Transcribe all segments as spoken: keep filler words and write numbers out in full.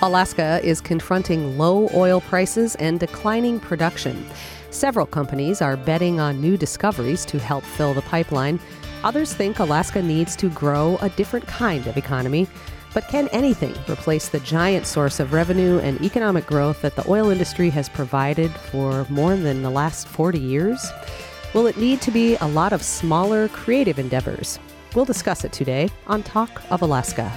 Alaska is confronting low oil prices and declining production. Several companies are betting on new discoveries to help fill the pipeline. Others think Alaska needs to grow a different kind of economy. But can anything replace the giant source of revenue and economic growth that the oil industry has provided for more than the last forty years? Will it need to be a lot of smaller, creative endeavors? We'll discuss it today on Talk of Alaska.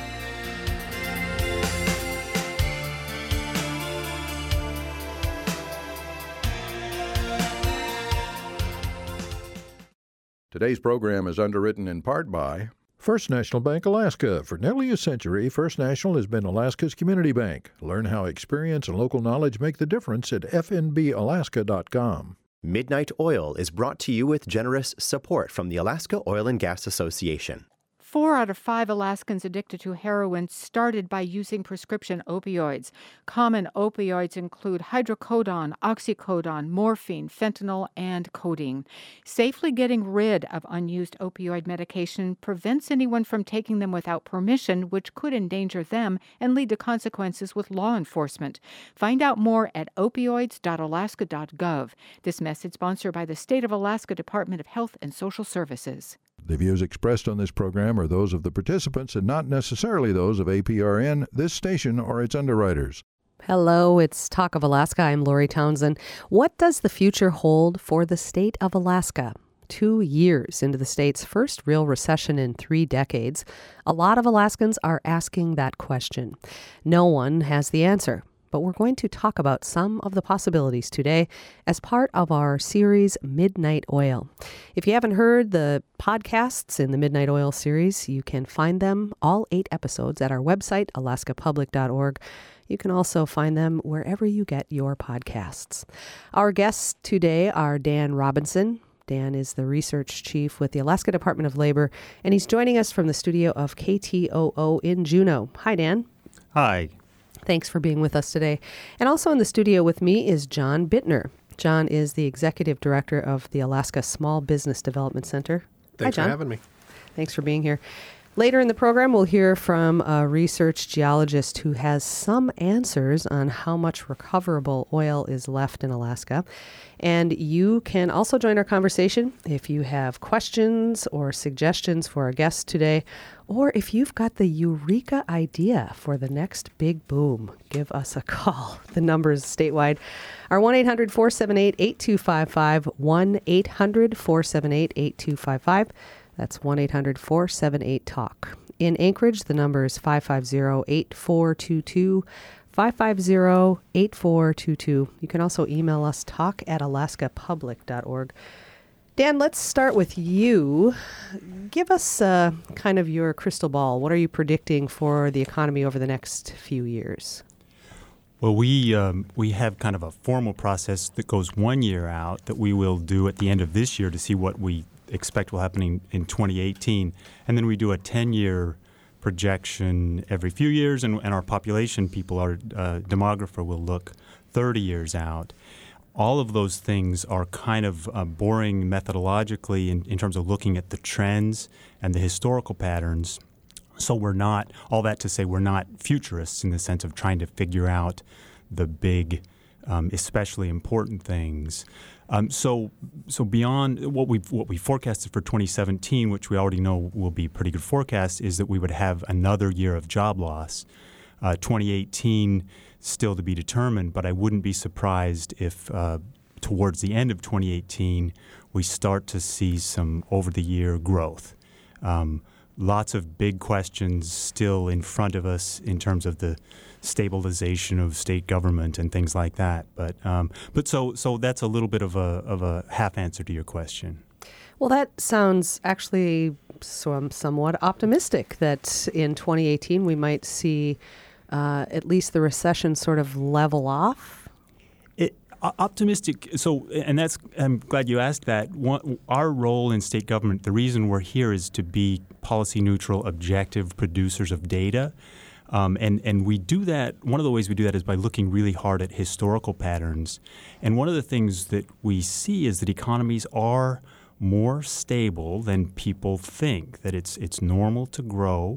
Today's program is underwritten in part by First National Bank Alaska. For nearly a century, First National has been Alaska's community bank. Learn how experience and local knowledge make the difference at f n b alaska dot com. Midnight Oil is brought to you with generous support from the Alaska Oil and Gas Association. Four out of five Alaskans addicted to heroin started by using prescription opioids. Common opioids include hydrocodone, oxycodone, morphine, fentanyl, and codeine. Safely getting rid of unused opioid medication prevents anyone from taking them without permission, which could endanger them and lead to consequences with law enforcement. Find out more at opioids dot alaska dot gov. This message sponsored by the State of Alaska Department of Health and Social Services. The views expressed on this program are those of the participants and not necessarily those of A P R N, this station, or its underwriters. Hello, it's Talk of Alaska. I'm Lori Townsend. What does the future hold for the state of Alaska? Two years into the state's first real recession in three decades, a lot of Alaskans are asking that question. No one has the answer. But we're going to talk about some of the possibilities today as part of our series Midnight Oil. If you haven't heard the podcasts in the Midnight Oil series, you can find them, all eight episodes, at our website, alaska public dot org. You can also find them wherever you get your podcasts. Our guests today are Dan Robinson. Dan is the research chief with the Alaska Department of Labor, and he's joining us from the studio of K T O O in Juneau. Hi, Dan. Hi. Thanks for being with us today. And also in the studio with me is John Bittner. John is the executive director of the Alaska Small Business Development Center. Thanks Hi, John. for having me. Thanks for being here. Later in the program, we'll hear from a research geologist who has some answers on how much recoverable oil is left in Alaska. And you can also join our conversation if you have questions or suggestions for our guests today, or if you've got the eureka idea for the next big boom. Give us a call. The number is statewide. Our one eight hundred four seven eight eight two five five, one eight hundred four seven eight eight two five five. That's one eight hundred four seven eight talk. In Anchorage, the number is five five zero eight four two two, five five zero eight four two two. You can also email us, talk at alaska public dot org. Dan, let's start with you. Give us uh, kind of your crystal ball. What are you predicting for the economy over the next few years? Well, we um, we have kind of a formal process that goes one year out that we will do at the end of this year to see what we expect will happen in, in twenty eighteen. And then we do a ten-year projection every few years, and, and our population people, our uh, demographer, will look thirty years out. All of those things are kind of uh, boring methodologically in, in terms of looking at the trends and the historical patterns. So we're not, all that to say, we're not futurists in the sense of trying to figure out the big, um, especially important things. Um, so, so beyond what we what we forecasted for twenty seventeen, which we already know will be a pretty good forecast, is that we would have another year of job loss. Uh, twenty eighteen still to be determined, but I wouldn't be surprised if uh, towards the end of twenty eighteen we start to see some over-the-year growth. Um, lots of big questions still in front of us in terms of the stabilization of state government and things like that. But um, but so so that's a little bit of a of a half answer to your question. Well, that sounds actually some, somewhat optimistic that in twenty eighteen we might see uh, at least the recession sort of level off. It, optimistic. So, and that's, I'm glad you asked that. One, our role in state government, the reason we're here is to be policy neutral, objective producers of data. Um, and, and we do that, one of the ways we do that is by looking really hard at historical patterns. And one of the things that we see is that economies are more stable than people think, that it's it's normal to grow.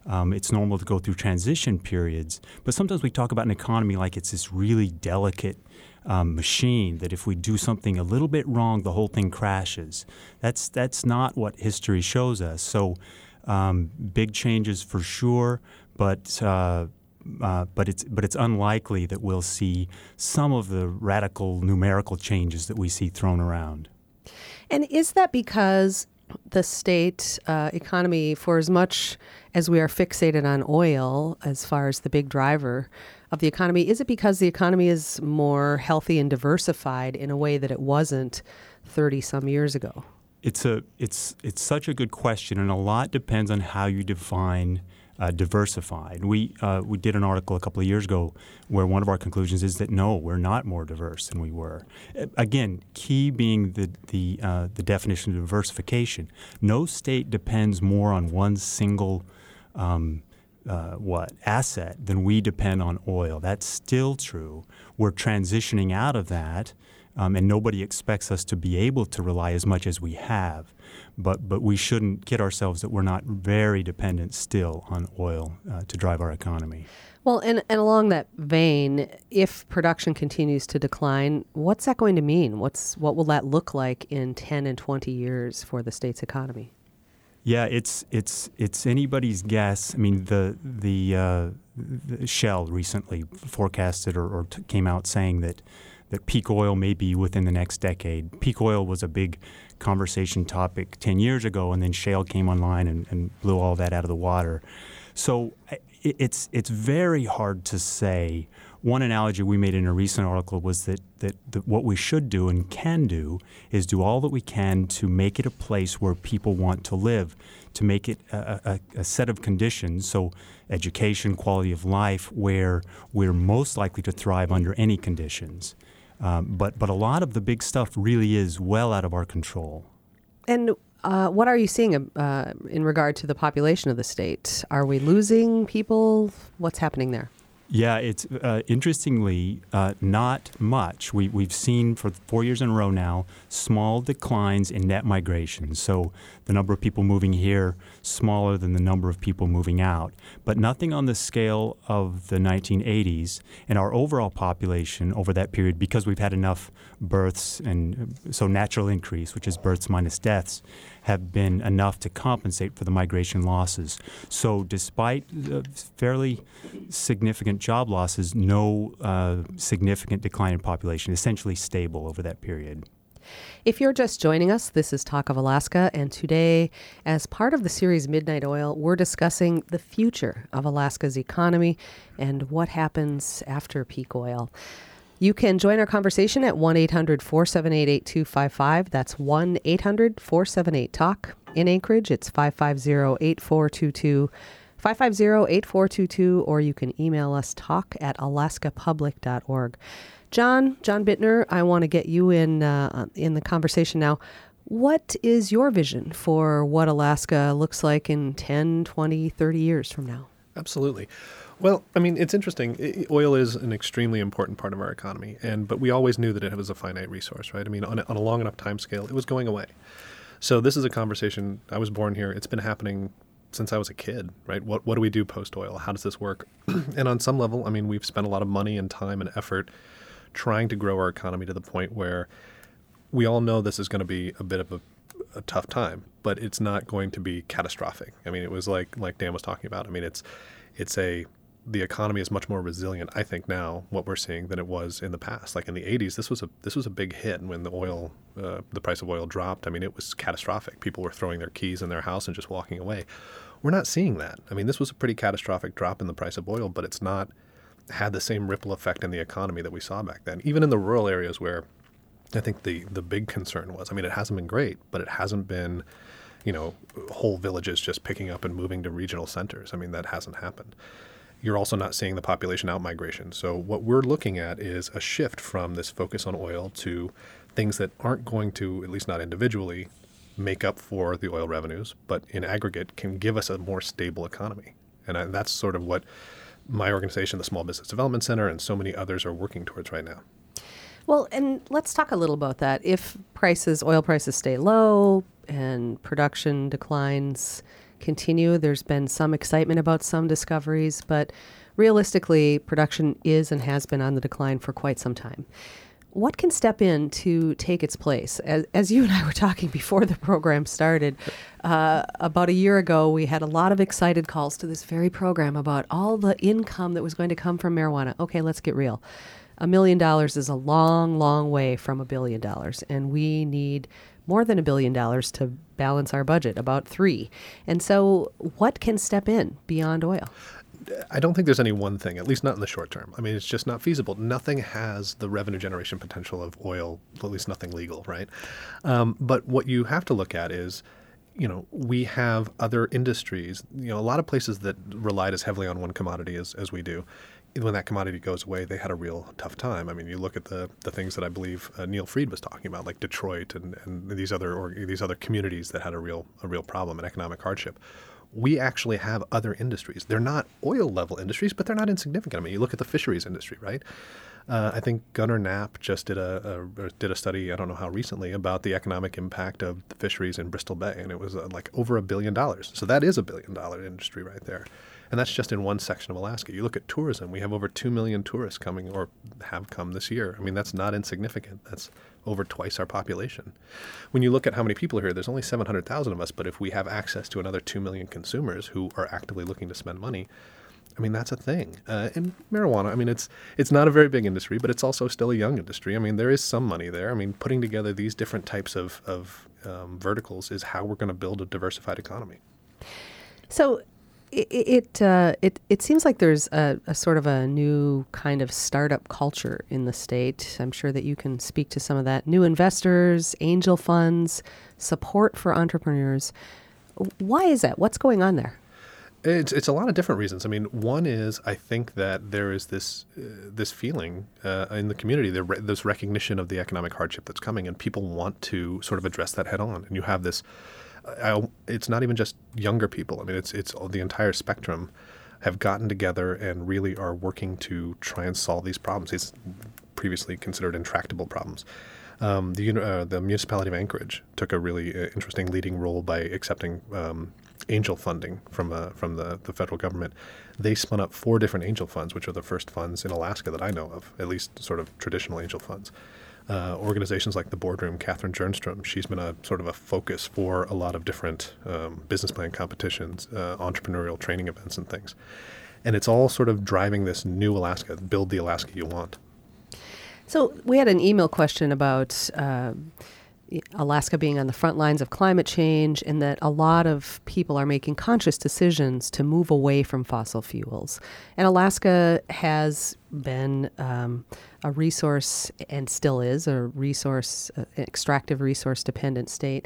Um, it's normal to go through transition periods, but sometimes we talk about an economy like it's this really delicate um, machine that if we do something a little bit wrong, the whole thing crashes. That's that's not what history shows us. So um, big changes for sure, but uh, uh, but it's but it's unlikely that we'll see some of the radical numerical changes that we see thrown around. And is that because the state uh, economy, for as much as we are fixated on oil as far as the big driver of the economy, is it because the economy is more healthy and diversified in a way that it wasn't thirty some years ago? It's a it's it's such a good question, and a lot depends on how you define uh, diversified. We uh, we did an article a couple of years ago where one of our conclusions is that no, we're not more diverse than we were. Again, key being the the uh, the definition of diversification. No state depends more on one single um, uh, what asset than we depend on oil. That's still true. We're transitioning out of that. Um, and nobody expects us to be able to rely as much as we have. But but we shouldn't kid ourselves that we're not very dependent still on oil uh, to drive our economy. Well, and, and along that vein, if production continues to decline, what's that going to mean? What's what will that look like in ten and twenty years for the state's economy? Yeah, it's it's it's anybody's guess. I mean, the the, uh, the Shell recently forecasted or, or t- came out saying that that peak oil may be within the next decade. Peak oil was a big conversation topic ten years ago, and then shale came online and, and blew all that out of the water. So it, it's it's very hard to say. One analogy we made in a recent article was that, that, that what we should do and can do is do all that we can to make it a place where people want to live, to make it a, a, a set of conditions, so education, quality of life, where we're most likely to thrive under any conditions. Um, but but a lot of the big stuff really is well out of our control. And uh, what are you seeing uh, in regard to the population of the state? Are we losing people? What's happening there? Yeah, it's uh, interestingly uh, not much. We, we've seen for four years in a row now small declines in net migration. So the number of people moving here smaller than the number of people moving out, but nothing on the scale of the nineteen eighties. And our overall population over that period, because we've had enough births and so natural increase, which is births minus deaths, have been enough to compensate for the migration losses. So despite uh, fairly significant job losses, no uh, significant decline in population, essentially stable over that period. If you're just joining us, this is Talk of Alaska, and today, as part of the series Midnight Oil, we're discussing the future of Alaska's economy and what happens after peak oil. You can join our conversation at one eight hundred four seven eight eight two five five. That's one eight hundred four seven eight talk. In Anchorage, it's five five zero eight four two two, five five zero eight four two two, or you can email us talk at alaska public dot org. John, John Bittner, I want to get you in uh, in the conversation now. What is your vision for what Alaska looks like in ten, twenty, thirty years from now? Absolutely. Well, I mean, it's interesting. I, oil is an extremely important part of our economy, and but we always knew that it was a finite resource, right? I mean, on a, on a long enough time scale, it was going away. So this is a conversation. I was born here. It's been happening since I was a kid, right? What what do we do post-oil? How does this work? And on some level, I mean, we've spent a lot of money and time and effort trying to grow our economy to the point where we all know this is going to be a bit of a, a tough time, but it's not going to be catastrophic. I mean, it was like like Dan was talking about. I mean, it's it's a the economy is much more resilient, I think, now, what we're seeing, than it was in the past. Like in the eighties, this was a this was a big hit when the oil, uh, the price of oil dropped. I mean, it was catastrophic. People were throwing their keys in their house and just walking away. We're not seeing that. I mean, this was a pretty catastrophic drop in the price of oil, but it's not had the same ripple effect in the economy that we saw back then. Even in the rural areas where I think the the big concern was, I mean, it hasn't been great, but it hasn't been, you know, whole villages just picking up and moving to regional centers. I mean, that hasn't happened. You're also not seeing the population outmigration. So what we're looking at is a shift from this focus on oil to things that aren't going to, at least not individually, make up for the oil revenues, but in aggregate can give us a more stable economy. And I, that's sort of what my organization, the Small Business Development Center, and so many others are working towards right now. Well, and let's talk a little about that. If prices, oil prices stay low and production declines, continue. There's been some excitement about some discoveries, but realistically, production is and has been on the decline for quite some time. What can step in to take its place? As, as you and I were talking before the program started, uh, about a year ago, we had a lot of excited calls to this very program about all the income that was going to come from marijuana. Okay, let's get real. A million dollars is a long, long way from a billion dollars, and we need more than a billion dollars to balance our budget, about three. And so what can step in beyond oil? I don't think there's any one thing, at least not in the short term. I mean, it's just not feasible. Nothing has the revenue generation potential of oil, at least nothing legal, right? Um, but what you have to look at is, you know, we have other industries, you know, a lot of places that relied as heavily on one commodity as, as we do. When that commodity goes away, they had a real tough time. I mean, you look at the the things that I believe uh, Neil Fried was talking about, like Detroit and, and these other or these other communities that had a real a real problem and economic hardship. We actually have other industries. They're not oil level industries, but they're not insignificant. I mean, you look at the fisheries industry, right? Uh, I think Gunnar Knapp just did a, a did a study, I don't know how recently, about the economic impact of the fisheries in Bristol Bay, and it was uh, like over a billion dollars. So that is a billion dollar industry right there. And that's just in one section of Alaska. You look at tourism, we have over two million tourists coming or have come this year. I mean, that's not insignificant. That's over twice our population. When you look at how many people are here, there's only seven hundred thousand of us, but if we have access to another two million consumers who are actively looking to spend money, I mean, that's a thing. Uh, and marijuana, I mean, it's it's not a very big industry, but it's also still a young industry. I mean, there is some money there. I mean, putting together these different types of, of um, verticals is how we're going to build a diversified economy. So it it, uh, it it seems like there's a, a sort of a new kind of startup culture in the state. I'm sure that you can speak to some of that. New investors, angel funds, support for entrepreneurs. Why is that? What's going on there? It's it's a lot of different reasons. I mean, one is I think that there is this uh, this feeling uh, in the community, there re- this recognition of the economic hardship that's coming, and people want to sort of address that head on. And you have this. I, it's not even just younger people. I mean, it's it's the entire spectrum have gotten together and really are working to try and solve these problems. These previously considered intractable problems. Um, the uh, the municipality of Anchorage took a really uh, interesting leading role by accepting um, angel funding from uh, from the, the federal government. They spun up four different angel funds, which are the first funds in Alaska that I know of, at least sort of traditional angel funds. Uh, organizations like the Boardroom, Catherine Jernstrom, she's been a sort of a focus for a lot of different um, business plan competitions, uh, entrepreneurial training events and things. And it's all sort of driving this new Alaska, build the Alaska you want. So we had an email question about uh, Alaska being on the front lines of climate change and that a lot of people are making conscious decisions to move away from fossil fuels. And Alaska has been um, a resource and still is a resource, uh, extractive resource dependent state.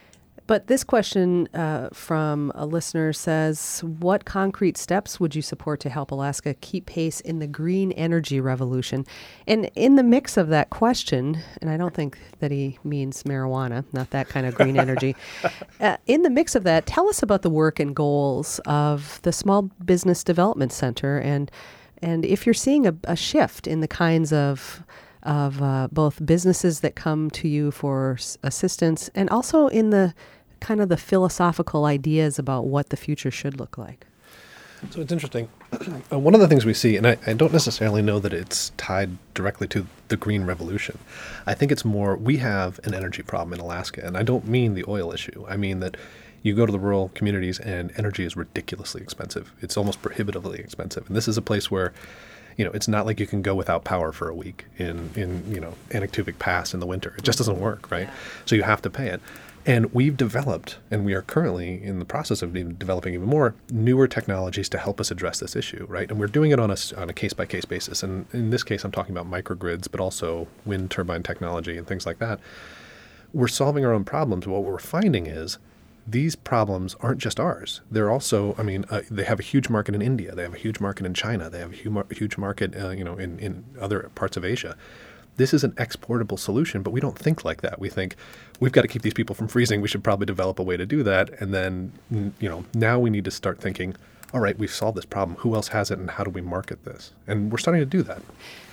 But this question uh, from a listener says, what concrete steps would you support to help Alaska keep pace in the green energy revolution? And in the mix of that question, and I don't think that he means marijuana, not that kind of green energy. Uh, in the mix of that, tell us about the work and goals of the Small Business Development Center and and if you're seeing a, a shift in the kinds of of uh, both businesses that come to you for s- assistance and also in the kind of the philosophical ideas about what the future should look like. So it's interesting. Uh, one of the things we see, and I, I don't necessarily know that it's tied directly to the green revolution. I think it's more, we have an energy problem in Alaska, and I don't mean the oil issue. I mean that you go to the rural communities and energy is ridiculously expensive. It's almost prohibitively expensive. And this is a place where, you know, it's not like you can go without power for a week in, in you know, Anaktuvuk Pass in the winter. It just doesn't work, right? Yeah. So you have to pay it. And we've developed, and we are currently in the process of even developing even more, newer technologies to help us address this issue, right? And we're doing it on a, on a case-by-case basis. And in this case, I'm talking about microgrids, but also wind turbine technology and things like that. We're solving our own problems. But what we're finding is these problems aren't just ours. They're also, I mean, uh, they have a huge market in India. They have a huge market in China. They have a huge, huge market, uh, you know, in, in other parts of Asia. This is an exportable solution, but we don't think like that. We think we've got to keep these people from freezing. We should probably develop a way to do that. And then, you know, now we need to start thinking, all right, we've solved this problem. Who else has it and how do we market this? And we're starting to do that.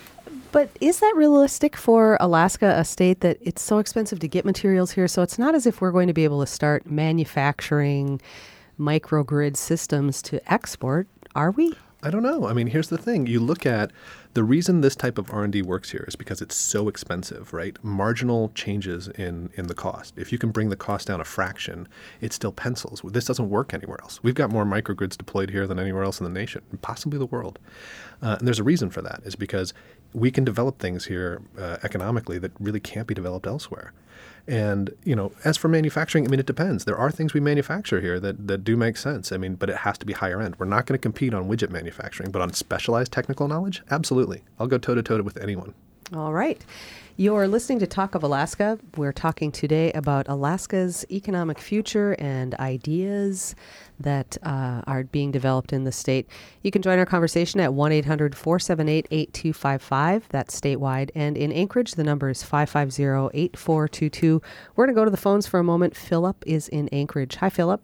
But is that realistic for Alaska, a state that it's so expensive to get materials here? So it's not as if we're going to be able to start manufacturing microgrid systems to export, are we? I don't know. I mean, here's the thing. You look at the reason this type of R and D works here is because it's so expensive, right? Marginal changes in, in the cost. If you can bring the cost down a fraction, it still pencils. This doesn't work anywhere else. We've got more microgrids deployed here than anywhere else in the nation, possibly the world. Uh, and there's a reason for that, is because we can develop things here uh, economically that really can't be developed elsewhere. And, you know, as for manufacturing, I mean, it depends. There are things we manufacture here that, that do make sense. I mean, but it has to be higher end. We're not going to compete on widget manufacturing, but on specialized technical knowledge, absolutely. I'll go toe-to-toe with anyone. All right. You're listening to Talk of Alaska. We're talking today about Alaska's economic future and ideas that uh, are being developed in the state. You can join our conversation at one eight hundred four seven eight eight two five five. That's statewide. And in Anchorage, the number is five five zero eight four two two. We're going to go to the phones for a moment. Philip is in Anchorage. Hi, Philip.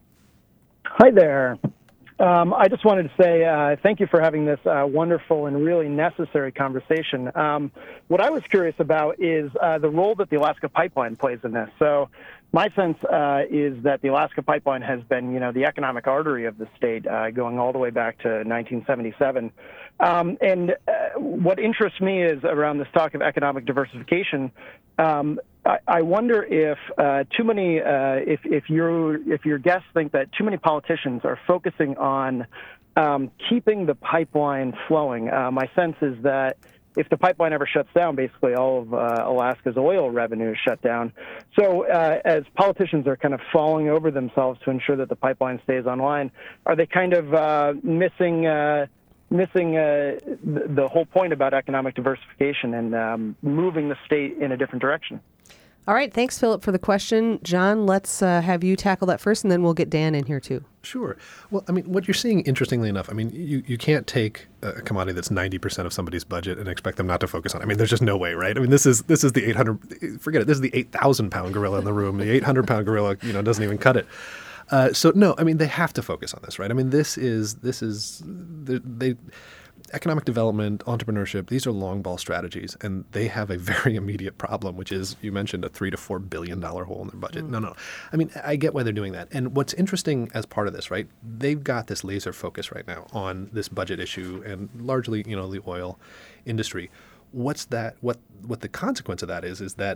Hi there. Um, I just wanted to say uh, thank you for having this uh, wonderful and really necessary conversation. Um, what I was curious about is uh, the role that the Alaska Pipeline plays in this. So my sense uh, is that the Alaska Pipeline has been, you know, the economic artery of the state uh, going all the way back to nineteen seventy-seven. Um, and uh, what interests me is around this talk of economic diversification. Um, I, I wonder if uh, too many, uh, if if your if your guests think that too many politicians are focusing on um, keeping the pipeline flowing. Uh, my sense is that if the pipeline ever shuts down, basically all of uh, Alaska's oil revenue is shut down. So uh, as politicians are kind of falling over themselves to ensure that the pipeline stays online, are they kind of uh, missing? Uh, missing uh, the, the whole point about economic diversification and um, moving the state in a different direction? All right. Thanks, Philip, for the question. John, let's uh, have you tackle that first, and then we'll get Dan in here, too. Sure. Well, I mean, what you're seeing, interestingly enough, I mean, you, you can't take a commodity that's ninety percent of somebody's budget and expect them not to focus on it. I mean, there's just no way, right? I mean, this is this is the eight hundred, forget it, this is the eight thousand pound gorilla in the room. The eight hundred pound gorilla, you know, doesn't even cut it. Uh, so, no, I mean, they have to focus on this, right? I mean, this is, this is, they, they economic development, entrepreneurship, these are long ball strategies, and they have a very immediate problem, which is, you mentioned a three to four billion dollar hole in their budget. Mm. No, no. I mean, I get why they're doing that. And what's interesting as part of this, right, they've got this laser focus right now on this budget issue and largely, you know, the oil industry. What's that, what, what the consequence of that is, is that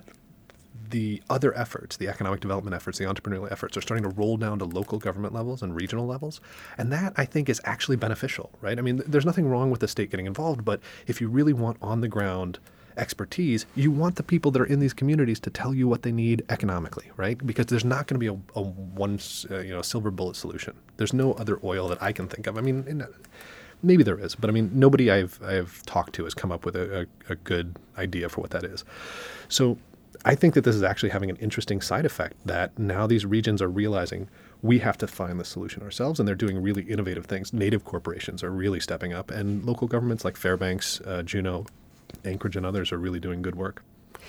the other efforts, the economic development efforts, the entrepreneurial efforts are starting to roll down to local government levels and regional levels. And that, I think, is actually beneficial, right? I mean, there's nothing wrong with the state getting involved, but if you really want on-the-ground expertise, you want the people that are in these communities to tell you what they need economically, right? Because there's not going to be a, a one uh, you know, silver bullet solution. There's no other oil that I can think of. I mean, in, maybe there is, but I mean, nobody I've I've talked to has come up with a, a, a good idea for what that is. So I think that this is actually having an interesting side effect that now these regions are realizing we have to find the solution ourselves, and they're doing really innovative things. Native corporations are really stepping up, and local governments like Fairbanks, uh, Juneau, Anchorage, and others are really doing good work.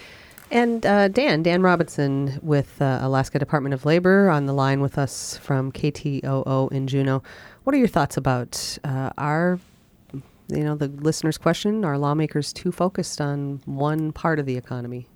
And uh, Dan, Dan Robinson with uh, Alaska Department of Labor on the line with us from K T O O in Juneau. What are your thoughts about uh, our, you know, the listener's question, are lawmakers too focused on one part of the economy?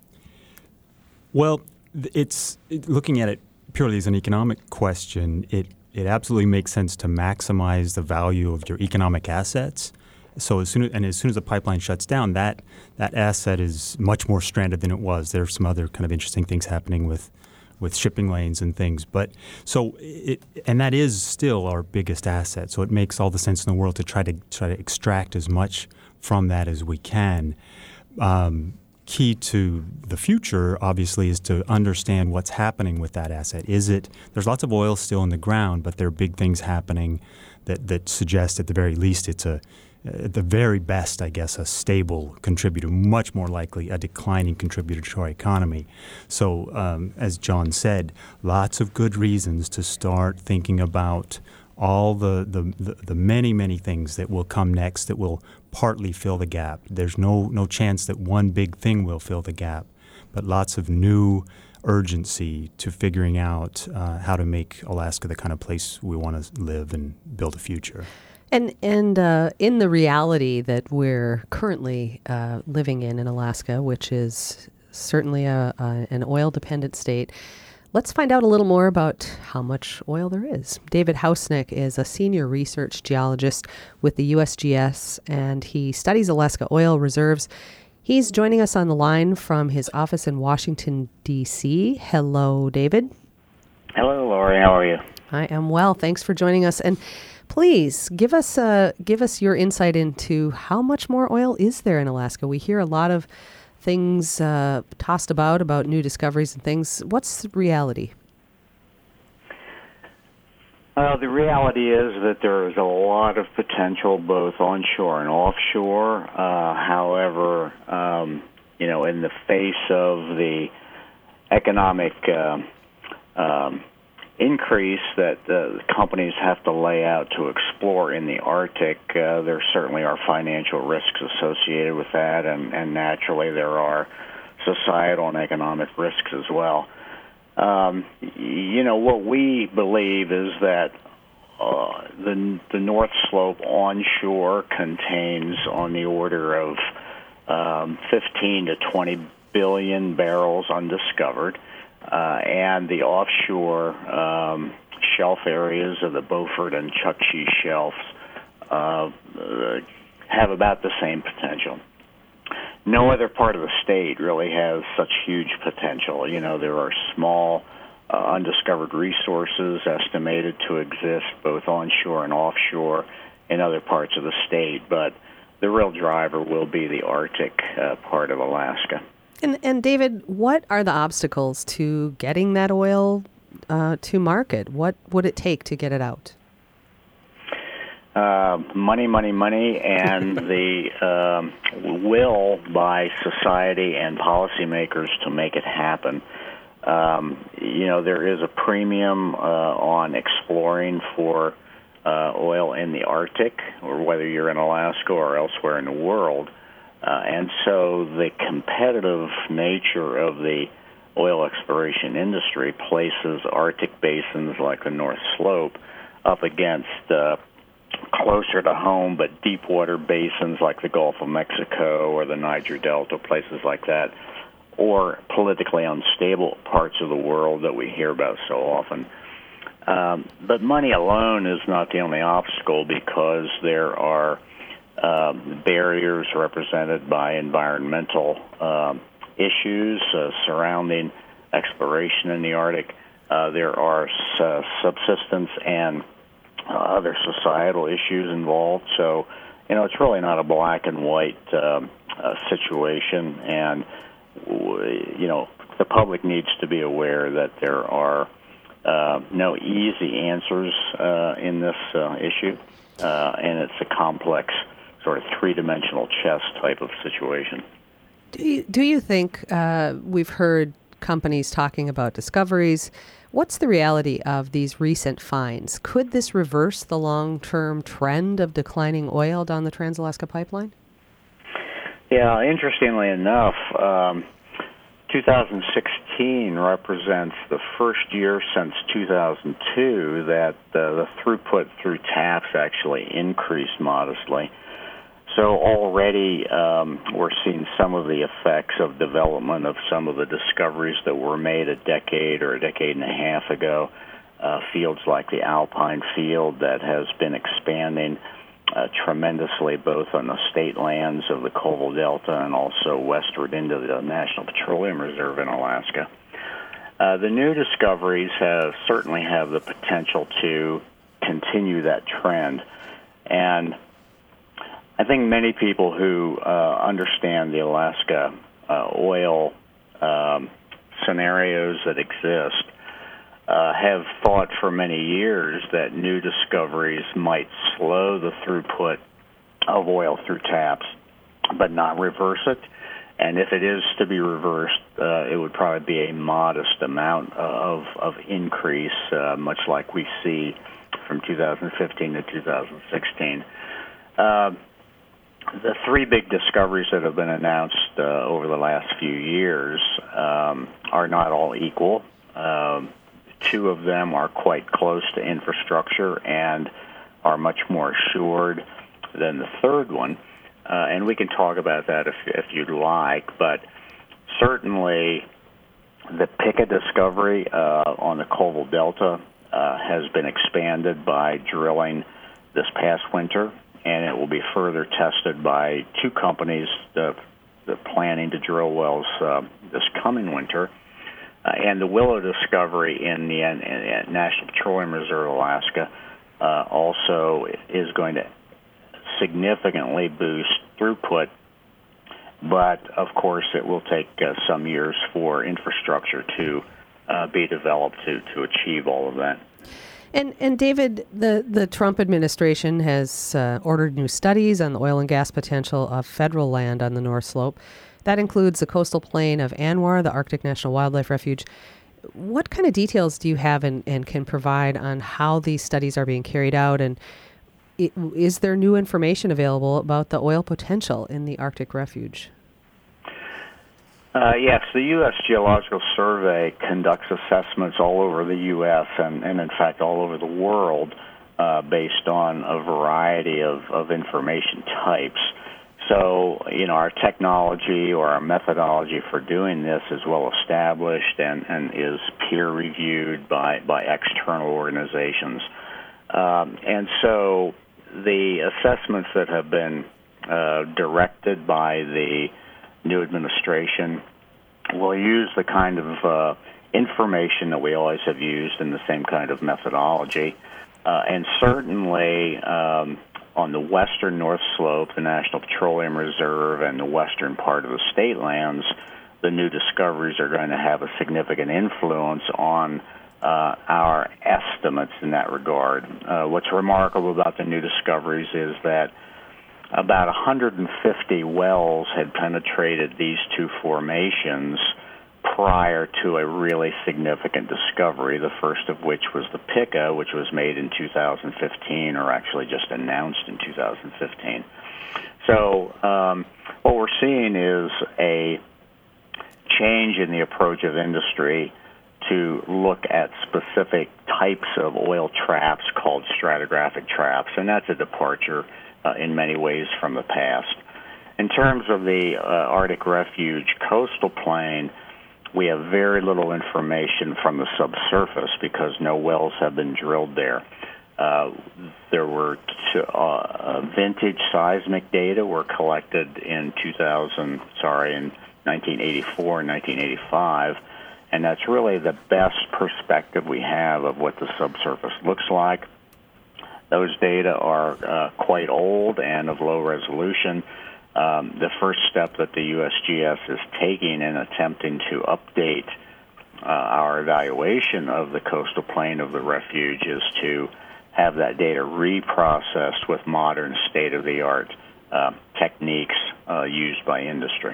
Well, it's it, looking at it purely as an economic question, it, it absolutely makes sense to maximize the value of your economic assets. So as soon as, and as soon as the pipeline shuts down, that that asset is much more stranded than it was. There are some other kind of interesting things happening with, with shipping lanes and things. But so it, and that is still our biggest asset. So it makes all the sense in the world to try to try to extract as much from that as we can. Um, Key to the future, obviously, is to understand what's happening with that asset. Is it, there's lots of oil still in the ground, but there are big things happening that, that suggest at the very least it's a, at the very best, I guess, a stable contributor, much more likely a declining contributor to our economy. So, um, as John said, lots of good reasons to start thinking about all the, the, the, the many, many things that will come next that will partly fill the gap. There's no no chance that one big thing will fill the gap, but lots of new urgency to figuring out uh, how to make Alaska the kind of place we want to live and build a future. And and uh, in the reality that we're currently uh, living in in Alaska, which is certainly a, a an oil-dependent state, Let's find out a little more about how much oil there is. David Hausnick is a senior research geologist with the U S G S, and he studies Alaska oil reserves. He's joining us on the line from his office in Washington, D C. Hello, David. Hello, Lori. How are you? I am well. Thanks for joining us. And please give us uh, give us your insight into how much more oil is there in Alaska. We hear a lot of things uh, tossed about, about new discoveries and things. What's the reality? Uh, the reality is that there is a lot of potential both onshore and offshore. Uh, however, um, you know, in the face of the economic uh, um, increase that uh, companies have to lay out to explore in the Arctic, uh, there certainly are financial risks associated with that, and, and naturally there are societal and economic risks as well. Um, you know, what we believe is that uh, the, the North Slope onshore contains on the order of um, fifteen to twenty billion barrels undiscovered. Uh, and the offshore um, shelf areas of the Beaufort and Chukchi shelves uh, uh, have about the same potential. No other part of the state really has such huge potential. You know, there are small uh, undiscovered resources estimated to exist both onshore and offshore in other parts of the state, but the real driver will be the Arctic uh, part of Alaska. And, and David, what are the obstacles to getting that oil uh, to market? What would it take to get it out? Uh, money, money, money, and the um, will by society and policymakers to make it happen. Um, you know, there is a premium uh, on exploring for uh, oil in the Arctic, or whether you're in Alaska or elsewhere in the world. Uh, and so the competitive nature of the oil exploration industry places Arctic basins like the North Slope up against uh, closer to home but deep water basins like the Gulf of Mexico or the Niger Delta, places like that, or politically unstable parts of the world that we hear about so often. Um, but money alone is not the only obstacle, because there are Uh, barriers represented by environmental uh, issues uh, surrounding exploration in the Arctic. Uh, there are uh, subsistence and uh, other societal issues involved. So, you know, it's really not a black and white uh, uh, situation. And, you know, the public needs to be aware that there are uh, no easy answers uh, in this uh, issue, uh, and it's a complex sort of three-dimensional chess type of situation. Do you, do you think, uh, we've heard companies talking about discoveries, what's the reality of these recent finds? Could this reverse the long-term trend of declining oil down the Trans-Alaska Pipeline? Yeah, interestingly enough, um, two thousand sixteen represents the first year since two thousand two that uh, the throughput through TAPS actually increased modestly. So already um, we're seeing some of the effects of development of some of the discoveries that were made a decade or a decade and a half ago. Uh, fields like the Alpine Field that has been expanding uh, tremendously both on the state lands of the Colville Delta and also westward into the National Petroleum Reserve in Alaska. Uh, the new discoveries have certainly have the potential to continue that trend. And I think many people who uh, understand the Alaska uh, oil um, scenarios that exist uh, have thought for many years that new discoveries might slow the throughput of oil through TAPS, but not reverse it. And if it is to be reversed, uh, it would probably be a modest amount of, of increase, uh, much like we see from two thousand fifteen to two thousand sixteen. Uh, The three big discoveries that have been announced uh, over the last few years um, are not all equal. Um, two of them are quite close to infrastructure and are much more assured than the third one. Uh, and we can talk about that if, if you'd like, but certainly the Pica discovery uh, on the Colville Delta uh, has been expanded by drilling this past winter, and it will be further tested by two companies that are planning to drill wells uh, this coming winter. Uh, and the Willow discovery in the in, in National Petroleum Reserve, Alaska, uh, also is going to significantly boost throughput. But, of course, it will take uh, some years for infrastructure to uh, be developed to, to achieve all of that. And and David, the, the Trump administration has uh, ordered new studies on the oil and gas potential of federal land on the North Slope. That includes the coastal plain of ANWR, the Arctic National Wildlife Refuge. What kind of details do you have and, and can provide on how these studies are being carried out? And it, is there new information available about the oil potential in the Arctic Refuge? Uh, yes, the U S Geological Survey conducts assessments all over the U S and, and in fact, all over the world uh, based on a variety of, of information types. So, you know, our technology or our methodology for doing this is well established and, and is peer-reviewed by, by external organizations. Um, and so the assessments that have been uh, directed by the new administration will use the kind of uh, information that we always have used in the same kind of methodology. Uh, and certainly um, on the western North Slope, the National Petroleum Reserve, and the western part of the state lands, the new discoveries are going to have a significant influence on uh, our estimates in that regard. Uh, what's remarkable about the new discoveries is that about one hundred fifty wells had penetrated these two formations prior to a really significant discovery, the first of which was the Pica, which was made in two thousand fifteen, or actually just announced in two thousand fifteen. So um, what we're seeing is a change in the approach of industry to look at specific types of oil traps called stratigraphic traps, and that's a departure uh, in many ways from the past. In terms of the uh, Arctic Refuge coastal plain, we have very little information from the subsurface because no wells have been drilled there. Uh, there were t- uh, vintage seismic data were collected in two thousand, sorry, in nineteen eighty-four and nineteen eighty-five, and that's really the best perspective we have of what the subsurface looks like. Those data are uh, quite old and of low resolution. Um, the first step that the U S G S is taking in attempting to update uh, our evaluation of the coastal plain of the refuge is to have that data reprocessed with modern state-of-the-art uh, techniques uh, used by industry.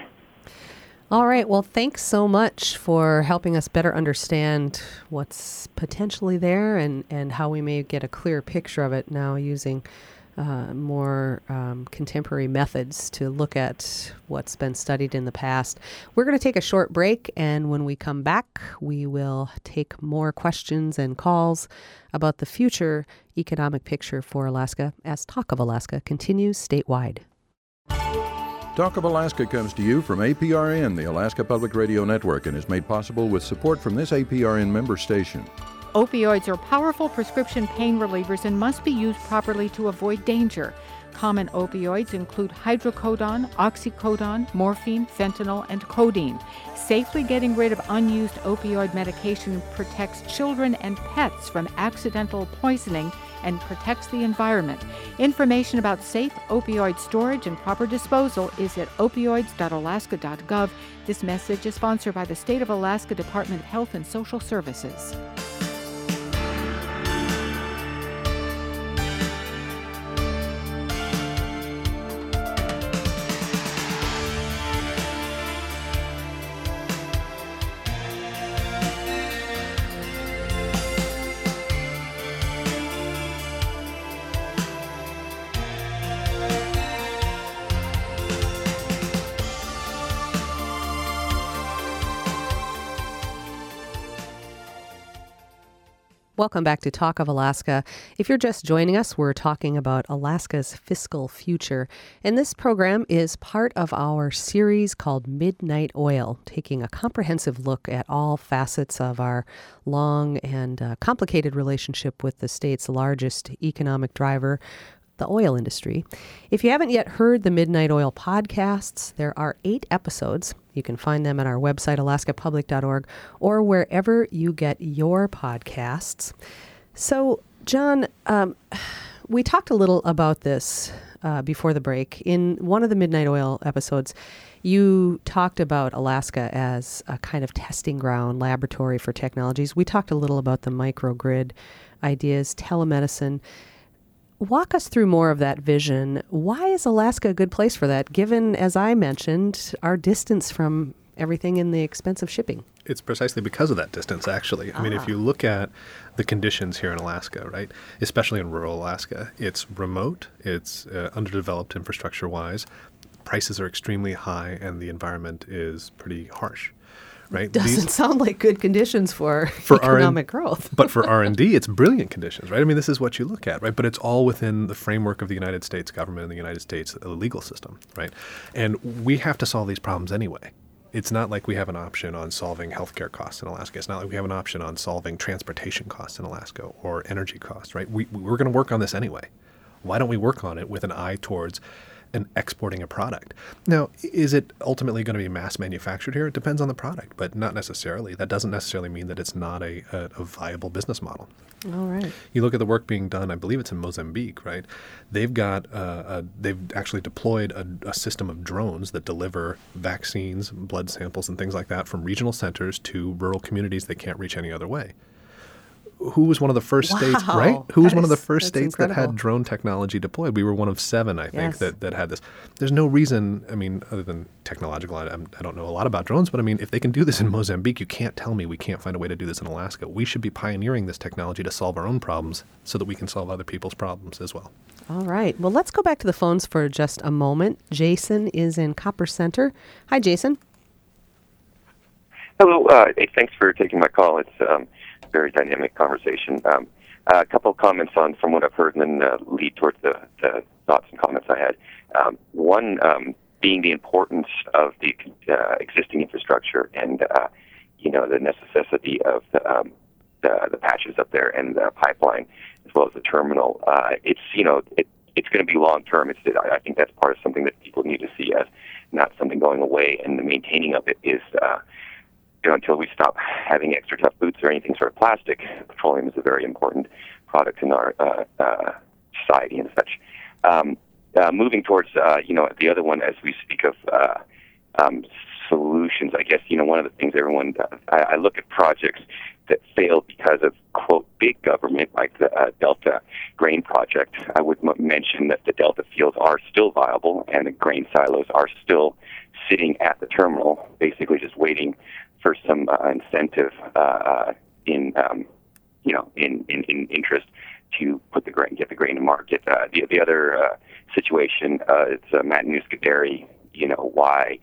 All right. Well, thanks so much for helping us better understand what's potentially there and, and how we may get a clear picture of it now using uh, more um, contemporary methods to look at what's been studied in the past. We're going to take a short break, and when we come back, we will take more questions and calls about the future economic picture for Alaska as Talk of Alaska continues statewide. Talk of Alaska comes to you from A P R N, the Alaska Public Radio Network, and is made possible with support from this A P R N member station. Opioids are powerful prescription pain relievers and must be used properly to avoid danger. Common opioids include hydrocodone, oxycodone, morphine, fentanyl, and codeine. Safely getting rid of unused opioid medication protects children and pets from accidental poisoning and protects the environment. Information about safe opioid storage and proper disposal is at opioids dot alaska dot gov. This message is sponsored by the State of Alaska Department of Health and Social Services. Welcome back to Talk of Alaska. If you're just joining us, we're talking about Alaska's fiscal future. And this program is part of our series called Midnight Oil, taking a comprehensive look at all facets of our long and uh, complicated relationship with the state's largest economic driver, the oil industry. If you haven't yet heard the Midnight Oil podcasts, there are eight episodes. You can find them at our website, alaska public dot org, or wherever you get your podcasts. So, John, um, we talked a little about this uh, before the break. In one of the Midnight Oil episodes, you talked about Alaska as a kind of testing ground, laboratory for technologies. We talked a little about the microgrid ideas, telemedicine. Walk us through more of that vision. Why is Alaska a good place for that, given, as I mentioned, our distance from everything in the expensive shipping? It's precisely because of that distance, actually. I ah. mean, if you look at the conditions here in Alaska, right, especially in rural Alaska, it's remote, it's uh, underdeveloped infrastructure-wise, prices are extremely high, and the environment is pretty harsh. Right? Doesn't These, sound like good conditions for, for economic R and, growth. But for R and D, it's brilliant conditions, right? I mean, this is what you look at, right? But it's all within the framework of the United States government and the United States legal system, right? And we have to solve these problems anyway. It's not like we have an option on solving healthcare costs in Alaska. It's not like we have an option on solving transportation costs in Alaska or energy costs, right? We, we're going to work on this anyway. Why don't we work on it with an eye towards and exporting a product? Now, is it ultimately going to be mass manufactured here? It depends on the product, but not necessarily. That doesn't necessarily mean that it's not a, a, a viable business model. All right. You look at the work being done, I believe it's in Mozambique, right? They've got, uh, a, they've actually deployed a, a system of drones that deliver vaccines, blood samples, and things like that from regional centers to rural communities they can't reach any other way. Who was one of the first wow. states, right? Who was that one is, of the first states incredible. that had drone technology deployed? We were one of seven, I think, yes. that, that had this. There's no reason, I mean, other than technological, I, I don't know a lot about drones, but I mean, if they can do this in Mozambique, you can't tell me we can't find a way to do this in Alaska. We should be pioneering this technology to solve our own problems so that we can solve other people's problems as well. All right. Well, let's go back to the phones for just a moment. Jason is in Copper Center. Hi, Jason. Hello. Uh, hey, thanks for taking my call. It's um, a very dynamic conversation. Um, uh, a couple of comments on from what I've heard, and then uh, lead towards the, the thoughts and comments I had. Um, one um, being the importance of the uh, existing infrastructure and uh, you know the necessity of the, um, the the patches up there and the pipeline as well as the terminal. Uh, it's you know it, it's going to be long term. It's I think that's part of something that people need to see as not something going away, and the maintaining of it is. Uh, You know, until we stop having extra tough boots or anything sort of plastic, petroleum is a very important product in our uh, uh, society and such. Um, uh, moving towards, uh, you know, the other one, as we speak of uh, um, solutions, I guess, you know, one of the things everyone does, I, I look at projects that fail because of, quote, big government, like the uh, Delta Grain Project. I would m- mention that the Delta fields are still viable and the grain silos are still sitting at the terminal, basically just waiting for some uh, incentive uh, in, um, you know, in, in, in interest to put the grain, get the grain to market. Uh, the the other uh, situation, uh, it's uh, Matanuska Dairy. You know why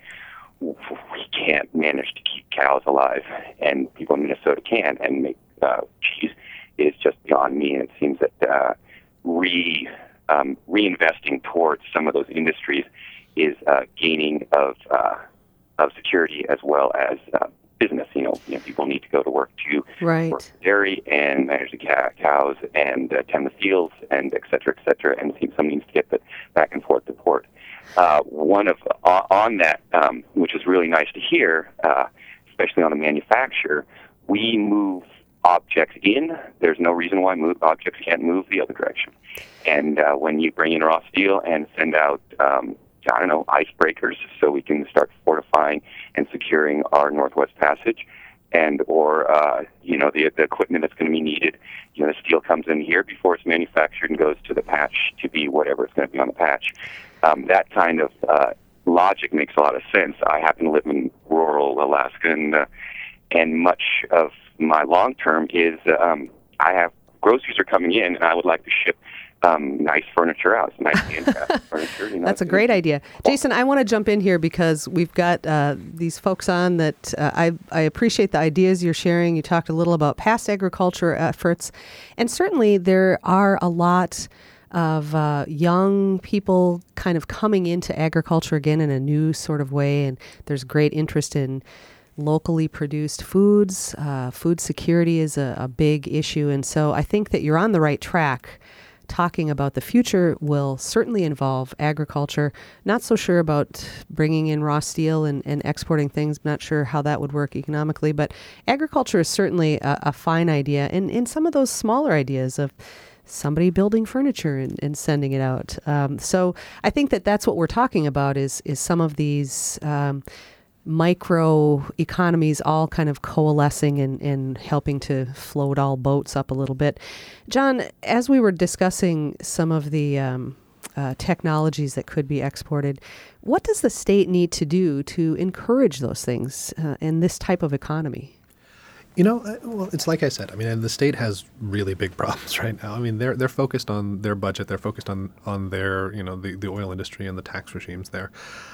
we can't manage to keep cows alive, and people in Minnesota can, and make uh, cheese is just beyond me. And it seems that uh, re um, reinvesting towards some of those industries is uh, gaining of uh, of security as well as uh, business. You know, you know, people need to go to work to right. work the dairy and manage the ca- cows and uh, tend the fields and et cetera, et cetera. And some needs to get the back and forth to port. Uh, one of uh, on that, um, which is really nice to hear, uh, especially on the manufacturer, we move objects in. There's no reason why move, objects can't move the other direction. And uh, when you bring in raw steel and send out um, I don't know, icebreakers, so we can start fortifying and securing our Northwest Passage, and or uh, you know the the equipment that's going to be needed. You know, the steel comes in here before it's manufactured and goes to the patch to be whatever it's going to be on the patch. Um, that kind of uh, logic makes a lot of sense. I happen to live in rural Alaska, and uh, and much of my long term is um, I have groceries are coming in, and I would like to ship um, nice furniture out, nice handcrafted furniture. You know, That's a great idea. Jason, I want to jump in here because we've got uh, these folks on that uh, I, I appreciate the ideas you're sharing. You talked a little about past agriculture efforts, and certainly there are a lot of uh, young people kind of coming into agriculture again in a new sort of way, and there's great interest in locally produced foods. Uh, food security is a, a big issue, and so I think that you're on the right track. Talking about the future will certainly involve agriculture. Not so sure about bringing in raw steel and, and exporting things. Not sure how that would work economically, but agriculture is certainly a, a fine idea. And in some of those smaller ideas of somebody building furniture and, and sending it out. Um, so I think that that's what we're talking about is is some of these um, micro economies all kind of coalescing and, and helping to float all boats up a little bit. John, as we were discussing some of the um, uh, technologies that could be exported, what does the state need to do to encourage those things uh, in this type of economy? You know, well, it's like I said. I mean, the state has really big problems right now. I mean, they're they're focused on their budget. They're focused on on their you know the, the oil industry and the tax regimes there.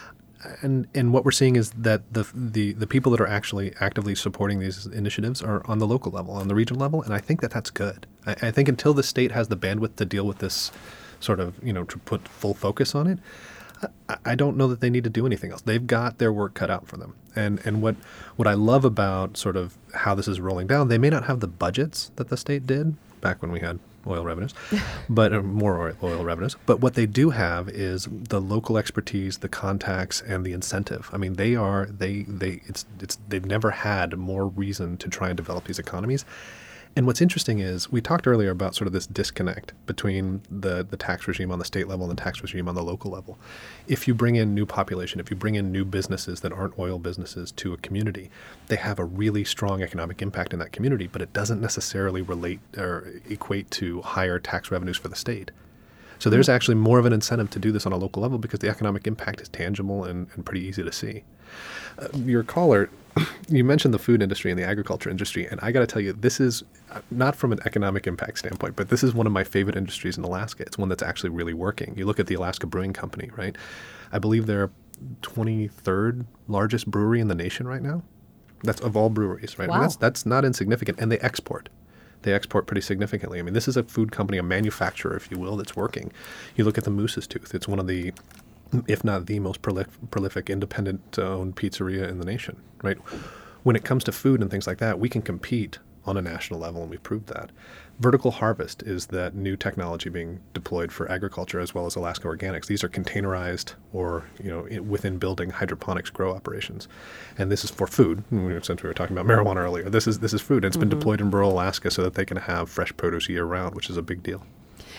And and what we're seeing is that the, the the people that are actually actively supporting these initiatives are on the local level, on the regional level, and I think that that's good. I, I think until the state has the bandwidth to deal with this sort of, you know, to put full focus on it, I, I don't know that they need to do anything else. They've got their work cut out for them. And and what what I love about sort of how this is rolling down, they may not have the budgets that the state did back when we had oil revenues, but uh, more oil, oil revenues. But what they do have is the local expertise, the contacts, and the incentive. I mean, they are they they it's it's they've never had more reason to try and develop these economies. And what's interesting is we talked earlier about sort of this disconnect between the, the tax regime on the state level and the tax regime on the local level. If you bring in new population, if you bring in new businesses that aren't oil businesses to a community, they have a really strong economic impact in that community, but it doesn't necessarily relate or equate to higher tax revenues for the state. So there's actually more of an incentive to do this on a local level because the economic impact is tangible and, and pretty easy to see. Uh, your caller, you mentioned the food industry and the agriculture industry, and I got to tell you, this is not from an economic impact standpoint, but this is one of my favorite industries in Alaska. It's one that's actually really working. You look at the Alaska Brewing Company, right? I believe they're twenty-third largest brewery in the nation right now. That's of all breweries, right? Wow. I mean, that's that's not insignificant, and they export. They export pretty significantly. I mean, this is a food company, a manufacturer, if you will, that's working. You look at the Moose's Tooth. It's one of the, if not the most prolif- prolific independent-owned pizzeria in the nation, right? When it comes to food and things like that, we can compete on a national level, and we've proved that. Vertical harvest is that new technology being deployed for agriculture as well as Alaska Organics. These are containerized or, you know, within building hydroponics grow operations. And this is for food. Since we were talking about marijuana earlier, this is this is food. And it's been mm-hmm. deployed in rural Alaska so that they can have fresh produce year round, which is a big deal.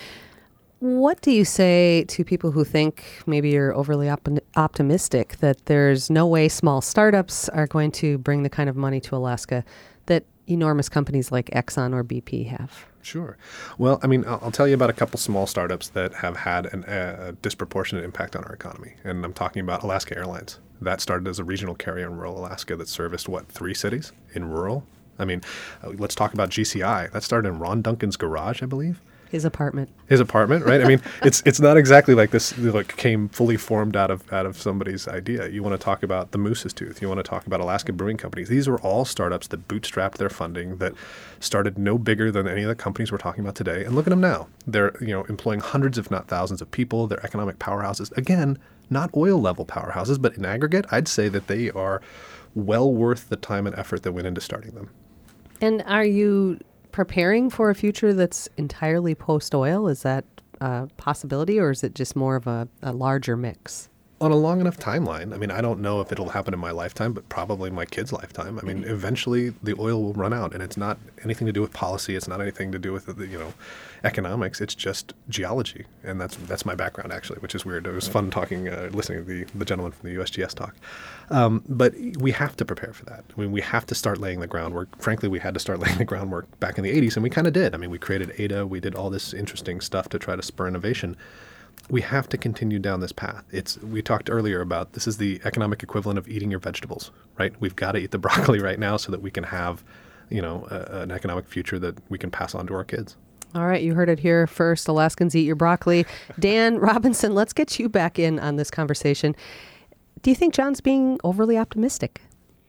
What do you say to people who think maybe you're overly op- optimistic that there's no way small startups are going to bring the kind of money to Alaska that enormous companies like Exxon or B P have? Sure. Well, I mean, I'll, I'll tell you about a couple small startups that have had an, a disproportionate impact on our economy. And I'm talking about Alaska Airlines. That started as a regional carrier in rural Alaska that serviced, what, three cities in rural? I mean, uh, let's talk about G C I. That started in Ron Duncan's garage, I believe. His apartment. His apartment, right? I mean, it's it's not exactly like this like came fully formed out of out of somebody's idea. You want to talk about the Moose's Tooth. You want to talk about Alaska Brewing Companies. These were all startups that bootstrapped their funding, that started no bigger than any of the companies we're talking about today. And look at them now. They're, you know, employing hundreds, if not thousands of people. They're economic powerhouses. Again, not oil level powerhouses, but in aggregate, I'd say that they are well worth the time and effort that went into starting them. And are you preparing for a future that's entirely post-oil? Is that a possibility, or is it just more of a, a larger mix? On a long enough timeline. I mean, I don't know if it'll happen in my lifetime, but probably my kid's lifetime. I mean, eventually the oil will run out, and it's not anything to do with policy. It's not anything to do with, the, you know, economics. It's just geology, and that's that's my background, actually, which is weird. It was fun talking, uh, listening to the, the gentleman from the U S G S talk. Um, but we have to prepare for that. I mean, we have to start laying the groundwork. Frankly, we had to start laying the groundwork back in the eighties, and we kind of did. I mean, we created A D A. We did all this interesting stuff to try to spur innovation. We have to continue down this path. It's we talked earlier about this is the economic equivalent of eating your vegetables, right? We've got to eat the broccoli right now so that we can have, you know, a, an economic future that we can pass on to our kids. All right, you heard it here first. Alaskans, eat your broccoli. Dan Robinson, let's get you back in on this conversation. Do you think John's being overly optimistic?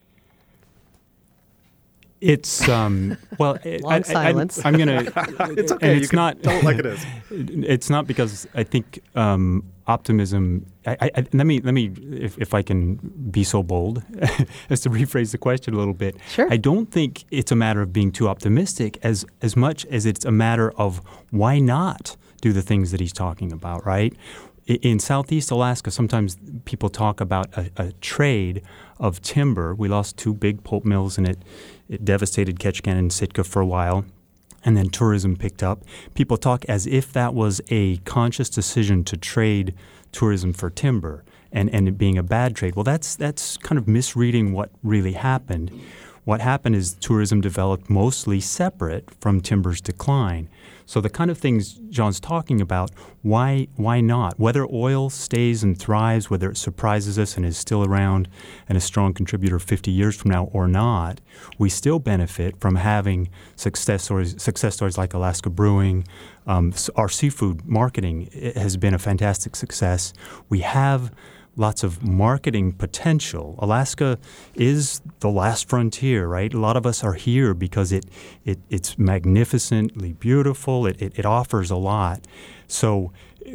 It's um well long I, silence. I, I'm gonna. It's okay. And it's you can not. tell it like it is. It's not because I think um, optimism. I, I, let me let me if, if I can be so bold as to rephrase the question a little bit. Sure. I don't think it's a matter of being too optimistic as as much as it's a matter of why not do the things that he's talking about. Right. In Southeast Alaska, sometimes people talk about a, a trade of timber. We lost two big pulp mills, and it, it devastated Ketchikan and Sitka for a while, and then tourism picked up. People talk as if that was a conscious decision to trade tourism for timber and, and it being a bad trade. Well, that's that's kind of misreading what really happened. What happened is tourism developed mostly separate from timber's decline. So the kind of things John's talking about, why why not? Whether oil stays and thrives, whether it surprises us and is still around and a strong contributor fifty years from now or not, we still benefit from having success stories, success stories like Alaska Brewing. Um, our seafood marketing has been a fantastic success. We have lots of marketing potential. Alaska is the last frontier, right? A lot of us are here because it, it it's magnificently beautiful. It, it, it offers a lot. So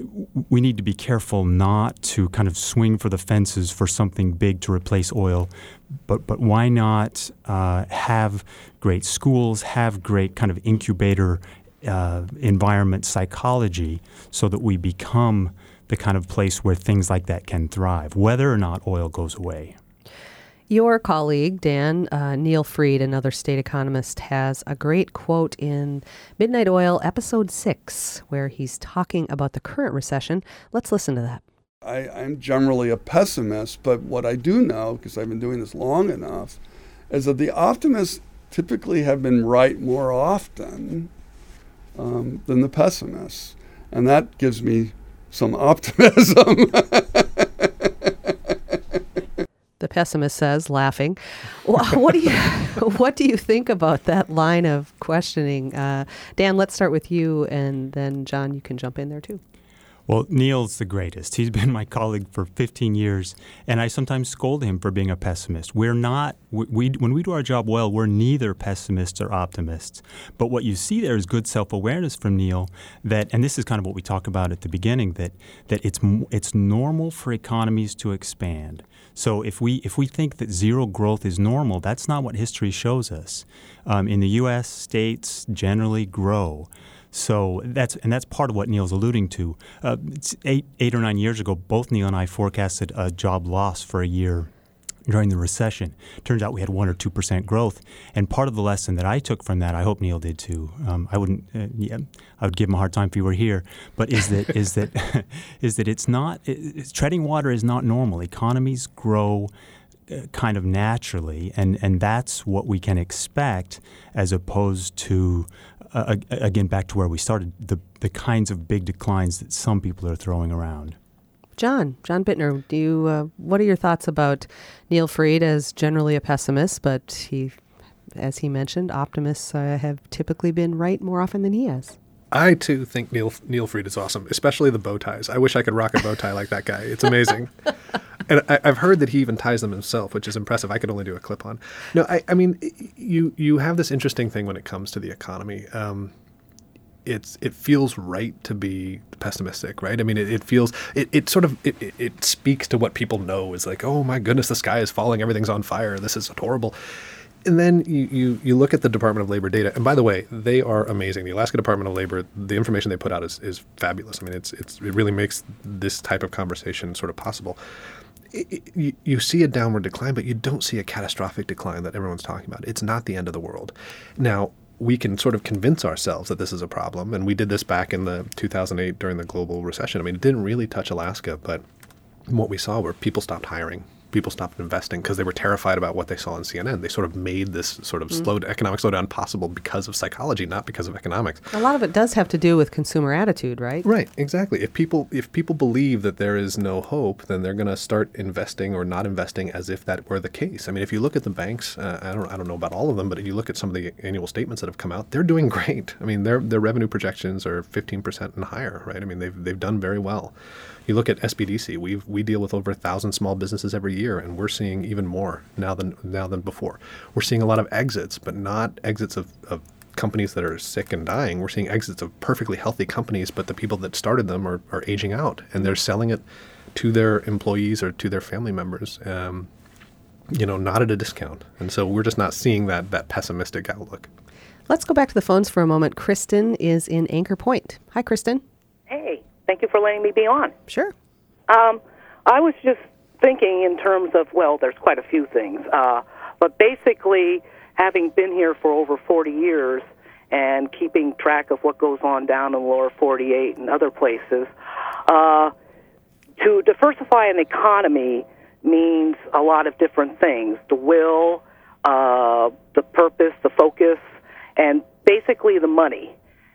we need to be careful not to kind of swing for the fences for something big to replace oil. But but why not uh, have great schools, have great kind of incubator uh, environment psychology so that we become the kind of place where things like that can thrive, whether or not oil goes away. Your colleague, Dan, uh, Neil Fried, another state economist, has a great quote in Midnight Oil, episode six, where he's talking about the current recession. Let's listen to that. I, I'm generally a pessimist, but what I do know, because I've been doing this long enough, is that the optimists typically have been right more often um, than the pessimists. And that gives me some optimism. The pessimist says, laughing. What do you what do you think about that line of questioning? Uh, Dan, let's start with you, and then John, you can jump in there too. Well, Neil's the greatest. He's been my colleague for fifteen years, and I sometimes scold him for being a pessimist. We're not, we, we when we do our job well, we're neither pessimists or optimists. But what you see there is good self-awareness from Neil that, and this is kind of what we talk about at the beginning, that that it's it's normal for economies to expand. So if we if we think that zero growth is normal, that's not what history shows us. Um, in the U S, states generally grow. So that's and that's part of what Neil's alluding to. Uh, it's eight eight or nine years ago, both Neil and I forecasted a job loss for a year during the recession. Turns out we had one or two percent growth. And part of the lesson that I took from that, I hope Neil did too. Um, I wouldn't. Uh, yeah, I would give him a hard time if he were here. But is that is that is that it's not it, it's, treading water is not normal. Economies grow uh, kind of naturally, and and that's what we can expect as opposed to. Uh, again, back to where we started, the the kinds of big declines that some people are throwing around. John, John Bittner, do you? Uh, what are your thoughts about Neil Fried as generally a pessimist, but he, as he mentioned, optimists uh, have typically been right more often than he has. I, too, think Neil Neil Fried is awesome, especially the bow ties. I wish I could rock a bow tie like that guy. It's amazing. And I, I've heard that he even ties them himself, which is impressive. I could only do a clip-on. No, I, I mean, you you have this interesting thing when it comes to the economy. Um, it's it feels right to be pessimistic, right? I mean, it, it feels it, it sort of it, it, it speaks to what people know is like, oh my goodness, the sky is falling, everything's on fire, this is horrible. And then you, you, you look at the Department of Labor data, and by the way, they are amazing. The Alaska Department of Labor, the information they put out is, is fabulous. I mean, it's it's it really makes this type of conversation sort of possible. It, it, you, you see a downward decline, but you don't see a catastrophic decline that everyone's talking about. It's not the end of the world. Now, we can sort of convince ourselves that this is a problem, and we did this back in the two thousand eight during the global recession. I mean, it didn't really touch Alaska, but what we saw were people stopped hiring. people stopped investing because they were terrified about what they saw on C N N. They sort of made this sort of Mm. slow economic slowdown possible because of psychology, not because of economics. A lot of it does have to do with consumer attitude, right? Right, exactly. If people if people believe that there is no hope, then they're going to start investing or not investing as if that were the case. I mean, if you look at the banks, uh, I don't I don't know about all of them, but if you look at some of the annual statements that have come out, they're doing great. I mean, their their revenue projections are fifteen percent and higher, right? I mean, they've they've done very well. You look at S B D C. We we deal with over a thousand small businesses every year, and we're seeing even more now than now than before. We're seeing a lot of exits, but not exits of, of companies that are sick and dying. We're seeing exits of perfectly healthy companies, but the people that started them are, are aging out, and they're selling it to their employees or to their family members, um, you know, not at a discount. And so we're just not seeing that that pessimistic outlook. Let's go back to the phones for a moment. Kristen is in Anchor Point. Hi, Kristen. Hey, thank you for letting me be on. Sure. Um, I was just thinking in terms of, well, there's quite a few things, uh, but basically having been here for over forty years and keeping track of what goes on down in the lower forty-eight and other places, uh, to diversify an economy means a lot of different things. The will, uh, the purpose, the focus, and basically the money.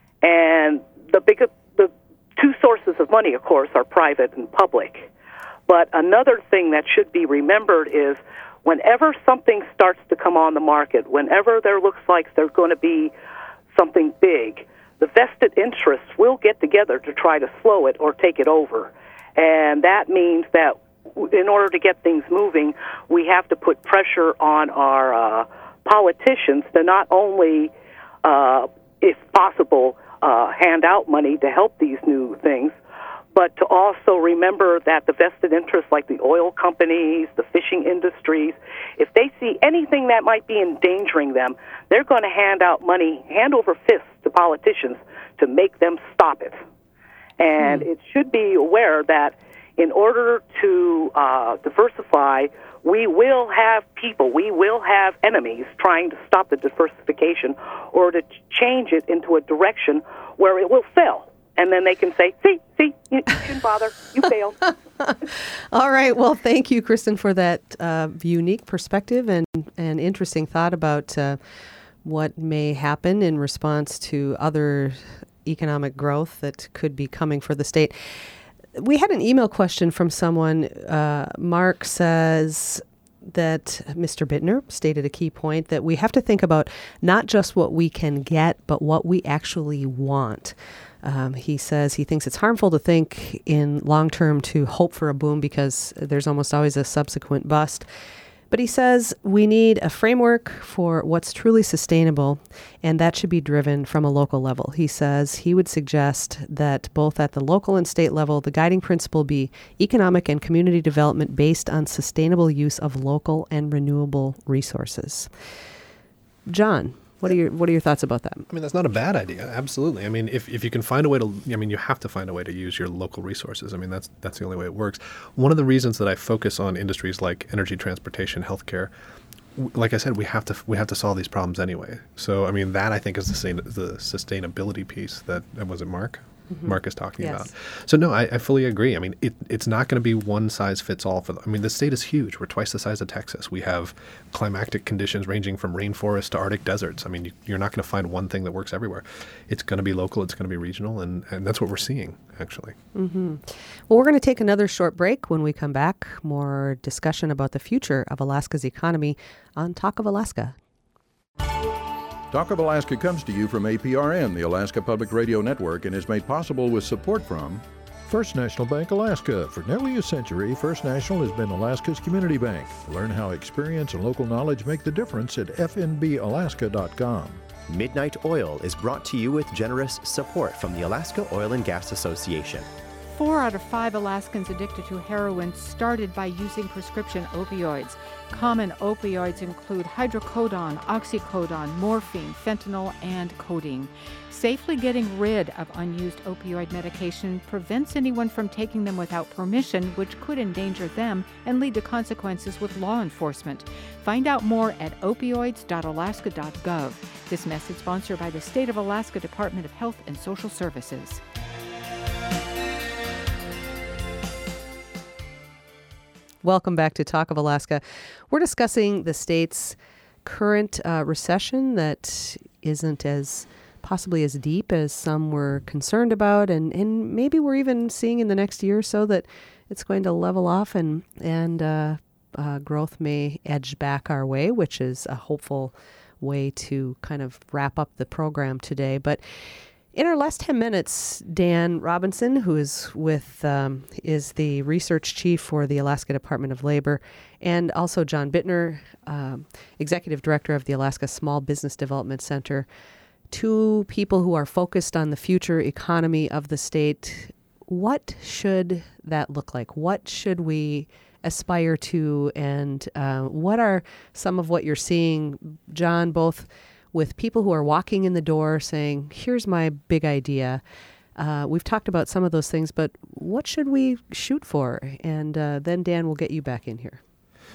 And the biggest, the two sources of money, of course, are private and public. But another thing that should be remembered is whenever something starts to come on the market, whenever there looks like there's going to be something big, the vested interests will get together to try to slow it or take it over. And that means that in order to get things moving, we have to put pressure on our uh, politicians to not only, uh, if possible, uh, hand out money to help these new things, but to also remember that the vested interests like the oil companies, the fishing industries, if they see anything that might be endangering them, they're going to hand out money, hand over fist to politicians to make them stop it. And mm. it should be aware that in order to uh, diversify, we will have people, we will have enemies trying to stop the diversification or to change it into a direction where it will fail. And then they can say, see, see, you, you shouldn't bother. You failed. All right. Well, thank you, Kristen, for that uh, unique perspective and, and interesting thought about uh, what may happen in response to other economic growth that could be coming for the state. We had an email question from someone. Uh, Mark says that Mister Bittner stated a key point that we have to think about not just what we can get, but what we actually want. Um, he says he thinks it's harmful to think in long term to hope for a boom because there's almost always a subsequent bust. But he says we need a framework for what's truly sustainable, and that should be driven from a local level. He says he would suggest that both at the local and state level, the guiding principle be economic and community development based on sustainable use of local and renewable resources. John, what are your what are your thoughts about that? I mean, that's not a bad idea. Absolutely. I mean, if, if you can find a way to, I mean, you have to find a way to use your local resources. I mean, that's that's the only way it works. One of the reasons that I focus on industries like energy, transportation, healthcare, w- like I said, we have to we have to solve these problems anyway. So, I mean, that I think is the, sustain, the sustainability piece that, was it Mark? Mm-hmm. Mark is talking yes. about. So no, I, I fully agree. I mean, it, it's not going to be one size fits all for them. I mean, the state is huge. We're twice the size of Texas. We have climatic conditions ranging from rainforest to Arctic deserts. I mean, you, you're not going to find one thing that works everywhere. It's going to be local. It's going to be regional. And, and that's what we're seeing, actually. Mm-hmm. Well, we're going to take another short break. When we come back, more discussion about the future of Alaska's economy on Talk of Alaska. Talk of Alaska comes to you from A P R N, the Alaska Public Radio Network, and is made possible with support from First National Bank Alaska. For nearly a century, First National has been Alaska's community bank. Learn how experience and local knowledge make the difference at f n b alaska dot com. Midnight Oil is brought to you with generous support from the Alaska Oil and Gas Association. Four out of five Alaskans addicted to heroin started by using prescription opioids. Common opioids include hydrocodone, oxycodone, morphine, fentanyl, and codeine. Safely getting rid of unused opioid medication prevents anyone from taking them without permission, which could endanger them and lead to consequences with law enforcement. Find out more at opioids dot alaska dot gov. This message sponsored by the State of Alaska Department of Health and Social Services. Welcome back to Talk of Alaska. We're discussing the state's current uh, recession that isn't as possibly as deep as some were concerned about, and, and maybe we're even seeing in the next year or so that it's going to level off and, and uh, uh, growth may edge back our way, which is a hopeful way to kind of wrap up the program today. But in our last ten minutes, Dan Robinson, who is with um, is the research chief for the Alaska Department of Labor, and also John Bittner, um, executive director of the Alaska Small Business Development Center, two people who are focused on the future economy of the state. What should that look like? What should we aspire to, and uh, what are some of what you're seeing, John, both with people who are walking in the door saying, here's my big idea. Uh, we've talked about some of those things, but what should we shoot for? And uh, then, Dan, we'll get you back in here.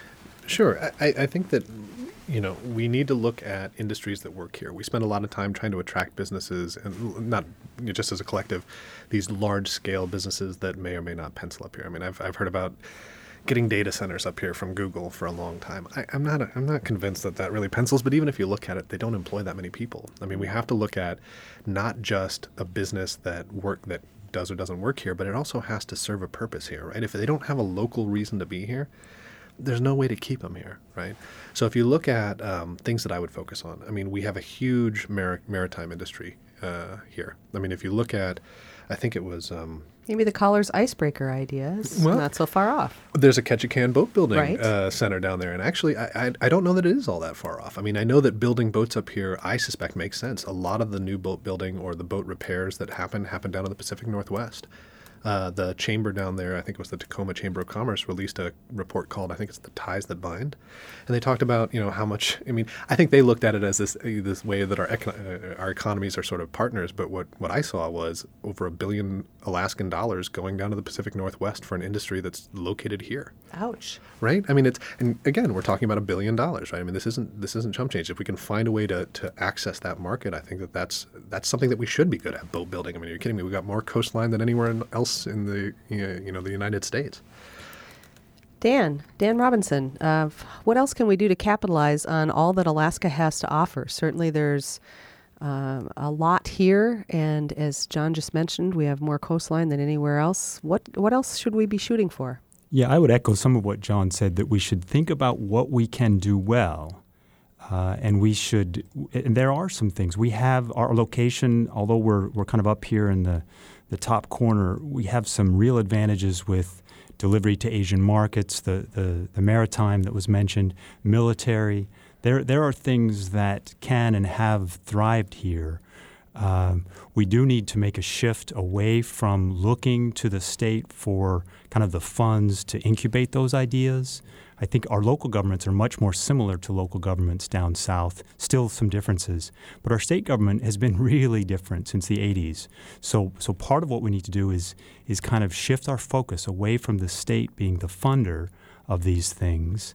Sure. I, I think that, you know, we need to look at industries that work here. We spend a lot of time trying to attract businesses, and not you know, just as a collective, these large-scale businesses that may or may not pencil up here. I mean, I've I've heard about getting data centers up here from Google for a long time. I, I'm not I'm not convinced that that really pencils, but even if you look at it, they don't employ that many people. I mean, we have to look at not just a business that work that does or doesn't work here, but it also has to serve a purpose here, right? If they don't have a local reason to be here, there's no way to keep them here, right? So if you look at um, things that I would focus on, I mean, we have a huge mar- maritime industry uh, here. I mean, if you look at, I think it was... Um, Maybe the Caller's Icebreaker idea is well, not so far off. There's a Ketchikan boat building right. uh, center down there. And actually, I, I I don't know that it is all that far off. I mean, I know that building boats up here, I suspect, makes sense. A lot of the new boat building or the boat repairs that happen, happen down in the Pacific Northwest. Uh, the chamber down there, I think it was the Tacoma Chamber of Commerce, released a report called, I think it's The Ties That Bind. And they talked about, you know, how much, I mean, I think they looked at it as this this way that our econ- uh, our economies are sort of partners. But what, what I saw was over a billion Alaskan dollars going down to the Pacific Northwest for an industry that's located here. Ouch. Right? I mean, it's, and again, we're talking about a billion dollars, right? I mean, this isn't this isn't chump change. If we can find a way to, to access that market, I think that that's, that's something that we should be good at, boat building. I mean, are you kidding me? We've got more coastline than anywhere else in the you know the United States. Dan, Dan Robinson, uh, what else can we do to capitalize on all that Alaska has to offer? Certainly there's uh, a lot here, and as John just mentioned, we have more coastline than anywhere else. What what else should we be shooting for? Yeah, I would echo some of what John said, that we should think about what we can do well. Uh, and we should, and there are some things. We have our location, although we're we're kind of up here in the, the top corner, we have some real advantages with delivery to Asian markets, the, the, the maritime that was mentioned, military. There there are things that can and have thrived here. Um, we do need to make a shift away from looking to the state for kind of the funds to incubate those ideas. I think our local governments are much more similar to local governments down south, still some differences. But our state government has been really different since the eighties. So so part of what we need to do is is kind of shift our focus away from the state being the funder of these things.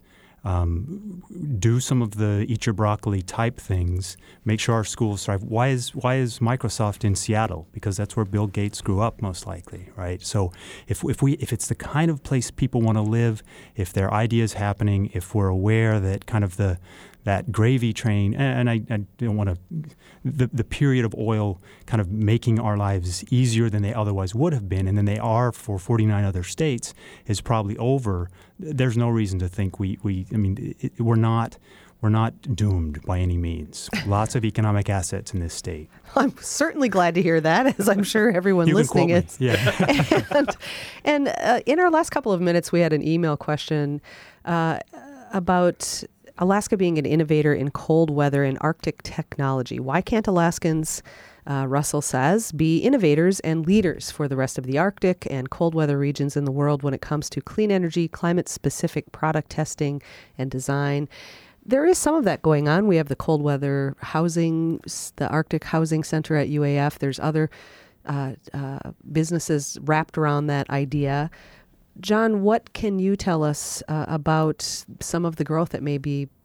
Um, do some of the eat your broccoli type things, make sure our schools thrive. Why is why is Microsoft in Seattle? Because that's where Bill Gates grew up, most likely, right? So if if we if it's the kind of place people want to live, if there are ideas happening, if we're aware that kind of the that gravy train, and I, I don't want to, the, the period of oil kind of making our lives easier than they otherwise would have been, and then they are for forty-nine other states, is probably over. There's no reason to think we, we I mean, it, we're not we're not doomed by any means. Lots of economic assets in this state. I'm certainly glad to hear that, as I'm sure everyone you listening can quote is. Me. Yeah. and and uh, in our last couple of minutes, we had an email question uh, about Alaska being an innovator in cold weather and Arctic technology. Why can't Alaskans, uh, Russell says, be innovators and leaders for the rest of the Arctic and cold weather regions in the world when it comes to clean energy, climate-specific product testing and design? There is some of that going on. We have the cold weather housing, the Arctic Housing Center at U A F. There's other uh, uh, businesses wrapped around that idea. John, what can you tell us uh, about some of the growth that may be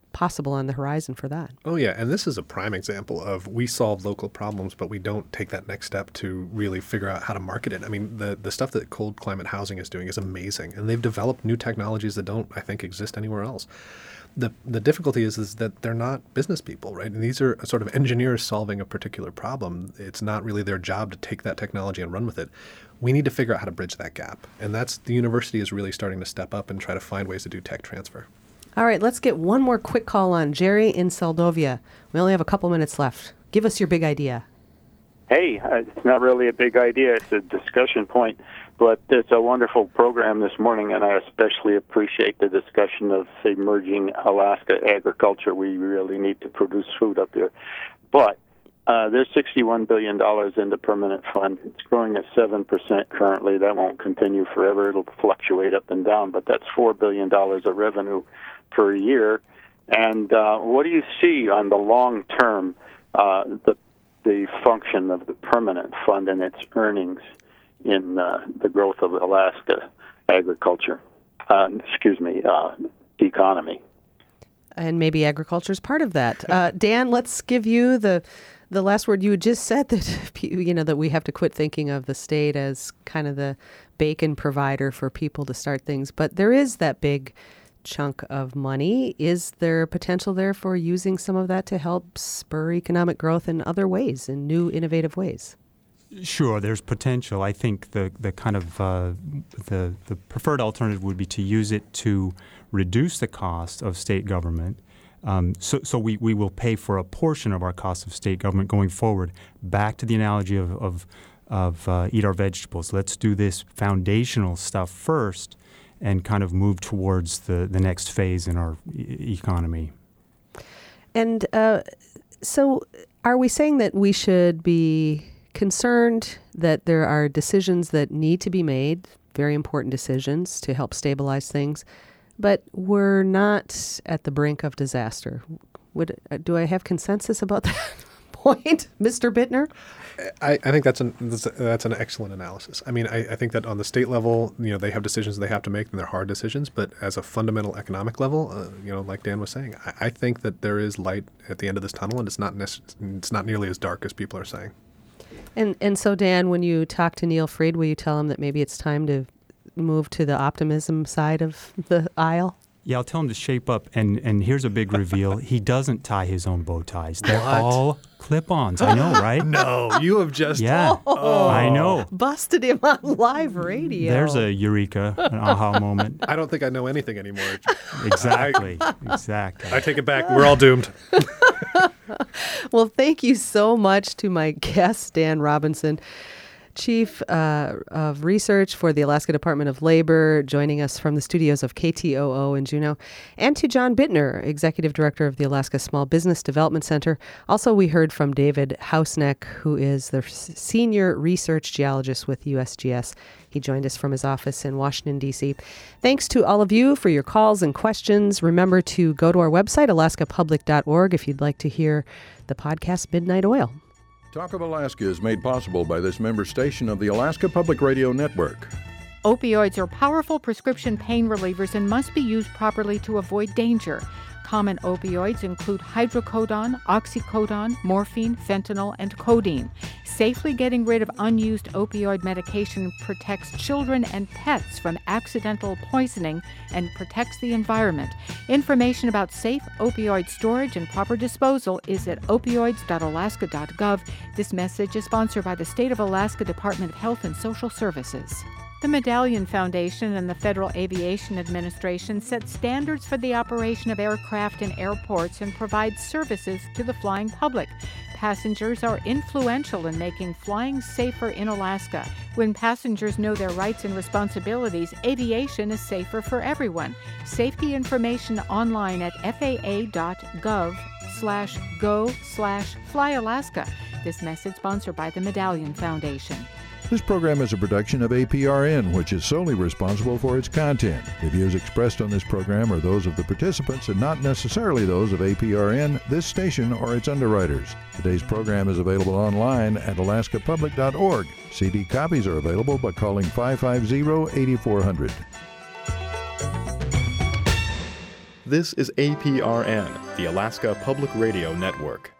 possible on the horizon for that. Oh, yeah. And this is a prime example of we solve local problems, but we don't take that next step to really figure out how to market it. I mean, the, the stuff that Cold Climate Housing is doing is amazing. And they've developed new technologies that don't, I think, exist anywhere else. The the difficulty is, is that they're not business people, right? And these are sort of engineers solving a particular problem. It's not really their job to take that technology and run with it. We need to figure out how to bridge that gap. And that's the university is really starting to step up and try to find ways to do tech transfer. All right, let's get one more quick call on. Jerry in Seldovia. We only have a couple minutes left. Give us your big idea. Hey, uh, it's not really a big idea. It's a discussion point, but it's a wonderful program this morning, and I especially appreciate the discussion of emerging Alaska agriculture. We really need to produce food up here. But uh, there's sixty-one billion dollars in the permanent fund. It's growing at seven percent currently. That won't continue forever. It'll fluctuate up and down, but that's four billion dollars of revenue per year. And uh, what do you see on the long term, uh, the the function of the permanent fund and its earnings in uh, the growth of Alaska agriculture, uh, excuse me, uh, economy? And maybe agriculture is part of that. Uh, Dan, let's give you the the last word. You had just said that, you know, that we have to quit thinking of the state as kind of the bacon provider for people to start things. But there is that big chunk of money. Is there potential there for using some of that to help spur economic growth in other ways, in new innovative ways? Sure, there's potential. I think the, the kind of uh, the the preferred alternative would be to use it to reduce the cost of state government. Um, so so we, we will pay for a portion of our cost of state government going forward. Back to the analogy of of, of uh, eat our vegetables. Let's do this foundational stuff first and kind of move towards the, the next phase in our e- economy. And uh, so are we saying that we should be concerned that there are decisions that need to be made, very important decisions to help stabilize things, but we're not at the brink of disaster? Would uh, do I have consensus about that point, Mister Bittner? I, I think that's an that's, that's an excellent analysis. I mean, I, I think that on the state level, you know, they have decisions they have to make, and they're hard decisions. But as a fundamental economic level, uh, you know, like Dan was saying, I, I think that there is light at the end of this tunnel, and it's not nec- it's not nearly as dark as people are saying. And and so, Dan, when you talk to Neil Fried, will you tell him that maybe it's time to move to the optimism side of the aisle? Yeah, I'll tell him to shape up. And, and here's a big reveal. He doesn't tie his own bow ties. They're What? all clip-ons. I know, right? No, you have just... Yeah, Oh. I know. Busted him on live radio. There's a eureka, an aha moment. I don't think I know anything anymore. Exactly, exactly. I take it back. We're all doomed. Well, thank you so much to my guest, Dan Robinson, Chief uh, of Research for the Alaska Department of Labor, joining us from the studios of K T O O in Juneau, and to John Bittner, Executive Director of the Alaska Small Business Development Center. Also, we heard from David Hausneck, who is the Senior Research Geologist with U S G S. He joined us from his office in Washington, D C. Thanks to all of you for your calls and questions. Remember to go to our website, alaska public dot org, if you'd like to hear the podcast Midnight Oil. Talk of Alaska is made possible by this member station of the Alaska Public Radio Network. Opioids are powerful prescription pain relievers and must be used properly to avoid danger. Common opioids include hydrocodone, oxycodone, morphine, fentanyl, and codeine. Safely getting rid of unused opioid medication protects children and pets from accidental poisoning and protects the environment. Information about safe opioid storage and proper disposal is at opioids dot alaska dot gov. This message is sponsored by the State of Alaska Department of Health and Social Services. The Medallion Foundation and the Federal Aviation Administration set standards for the operation of aircraft in airports and provide services to the flying public. Passengers are influential in making flying safer in Alaska. When passengers know their rights and responsibilities, aviation is safer for everyone. Safety information online at f a a dot gov slash go slash fly Alaska. This message sponsored by the Medallion Foundation. This program is a production of A P R N, which is solely responsible for its content. The views expressed on this program are those of the participants and not necessarily those of A P R N, this station, or its underwriters. Today's program is available online at alaska public dot org. C D copies are available by calling five five zero, eight four zero zero. This is A P R N, the Alaska Public Radio Network.